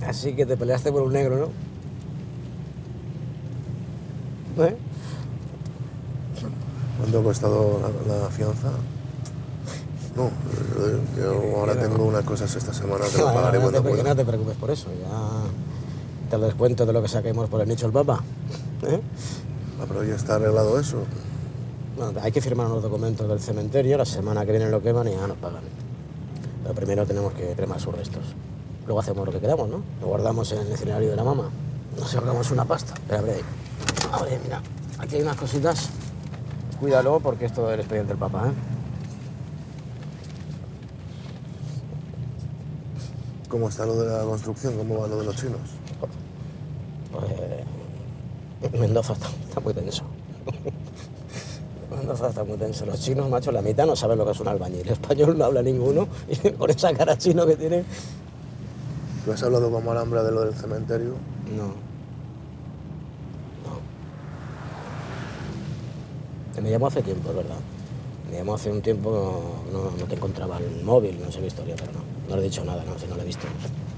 Así que te peleaste por un negro, ¿no? ¿Eh? ¿Cuánto ha costado la fianza? No, yo ahora tengo unas cosas esta semana que lo pagaré cuando Que pueda. no te preocupes por eso, ya te lo descuento de lo que saquemos por el nicho del Papa. ¿Eh? Ah, pero ya está arreglado eso. Bueno, hay que firmar unos documentos del cementerio, la semana que viene lo queman y ya nos pagan. Pero primero tenemos que cremar sus restos. Luego hacemos lo que queramos, ¿no? Lo guardamos en el escenario de la mamá. Nos ahorramos una pasta. Pero abre ahí. Abre, mira. Aquí hay unas cositas. Cuídalo porque esto del expediente del Papa, ¿eh? ¿Cómo está lo de la construcción? ¿Cómo va lo de los chinos? Pues Mendoza está muy tenso. Mendoza está muy tenso. Los chinos, macho, la mitad no saben lo que es un albañil. El español no habla ninguno y con esa cara chino que tiene... ¿Tú has hablado con Malambra de lo del cementerio? No. Me llamó hace tiempo, es verdad. Me llamó hace un tiempo, no te encontraba el móvil, no sé qué historia, pero no. No le he dicho nada, no, si no lo he visto.